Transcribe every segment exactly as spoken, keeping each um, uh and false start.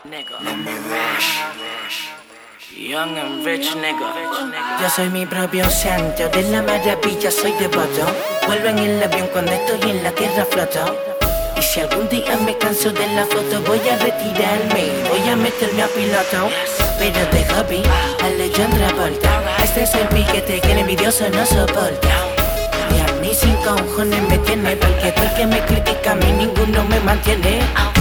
nigga. Young and rich nigga. Yo soy mi propio santo, de la maravilla soy devoto. Vuelvo en el avión cuando estoy en la tierra floto. Y si algún día me canso de la foto, voy a retirarme, voy a meterme a piloto. Pero de hobby, a Alejandra Volta. Este es el piquete que el envidioso no soporta. Y a mí sin cojones me tiene, porque todo el que me critica a mí ninguno me mantiene.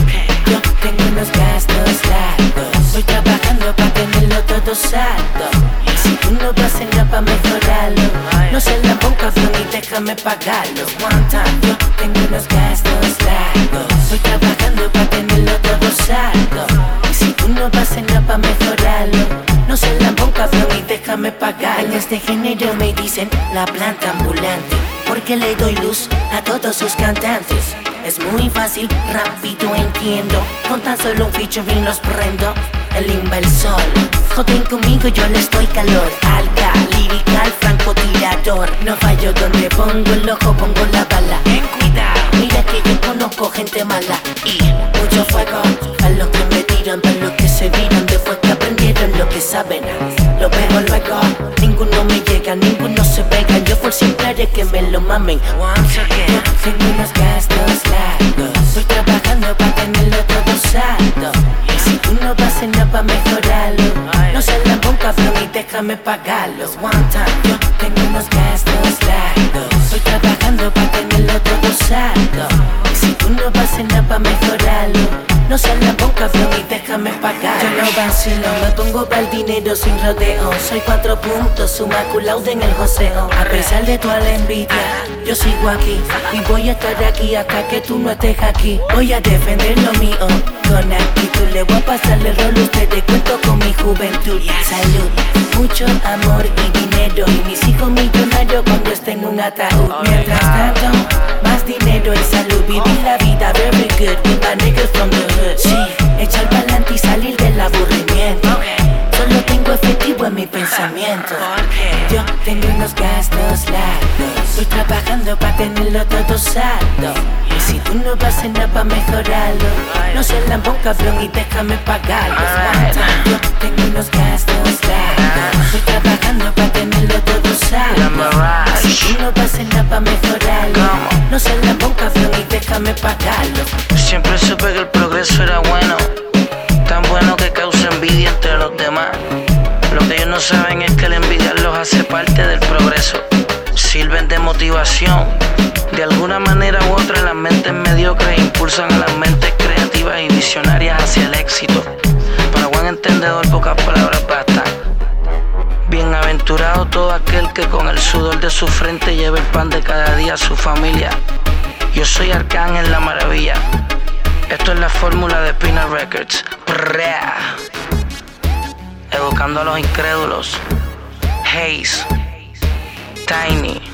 Yo tengo unos gastos largos, voy trabajando para tenerlo todo saldo. Y si tú no vas a nada para mejorarlo, no se la ponga cabrón y déjame pagarlo. One time, yo tengo unos gastos largos, voy trabajando para tenerlo todo saldo. Y si tú no vas a nada para mejorarlo, no se la ponga cabrón y déjame pagarlo. En este género me dicen la planta ambulante, porque le doy luz a todos sus cantantes. Es muy fácil, rápido entiendo, con tan solo un featuring los prendo. El inversor, joden conmigo, yo les doy calor. Alga, lirical, francotirador. No fallo donde pongo el ojo, pongo la bala. Ten cuidado, mira que yo conozco gente mala. Y mucho fuego a los que me tiran, para los que se viran después que aprendieron lo que saben. Lo veo luego, ninguno me llega, ninguno se pega. Yo por siempre haré que me lo mamen. Once again, tengo unos gastos largos, estoy trabajando para tenerlo todo saldo. Y si tú no vas a nada para mejorarlo, no se la ponga cabrón y déjame pagarlo. One time, yo tengo unos gastos largos, estoy trabajando para tenerlo todo saldo. Y si tú no vas a nada para mejorarlo, no se la ponga cabrón y déjame pagarlo. Yo no vacilo, me pongo para el dinero sin rodeo. Soy cuatro puntos, suma cum laude en el joseo. A pesar de toda la envidia, yo sigo aquí y voy a estar aquí hasta que tú no estés aquí. Voy a defender lo mío con actitud, le voy a pasar el rol, ustedes cuento con mi juventud. Salud, mucho amor y dinero, y mis hijos millonarios cuando estén en un ataúd. Mientras tanto, más dinero y salud, vivir la vida very good with my niggas from the hood. Sí, echar pa'lante y salir del aburrimiento. Solo tengo efectivo en mi pensamiento. Yo tengo unos gastos largos, estoy trabajando para tenerlo todo saldo. Y si tú no vas a nada para mejorarlo, no se la ponga cabrón y déjame pagarlo. Yo tengo unos gastos largos, estoy trabajando para tenerlo todo saldo. Y si tú no vas a nada para mejorarlo, no se la ponga cabrón y déjame pagarlo. Siempre supe que el progreso era bueno, tan bueno que causa envidia entre los demás. Lo que ellos no saben es que el envidia los hace parte del progreso. Sirven de motivación, de alguna manera u otra las mentes mediocres impulsan a las mentes creativas y visionarias hacia el éxito. Para buen entendedor pocas palabras bastan. Bienaventurado todo aquel que con el sudor de su frente lleva el pan de cada día a su familia. Yo soy Arcángel la Maravilla. Esto es la fórmula de Pina Records. Prrrá. Educando a los incrédulos. Haze, Tiny,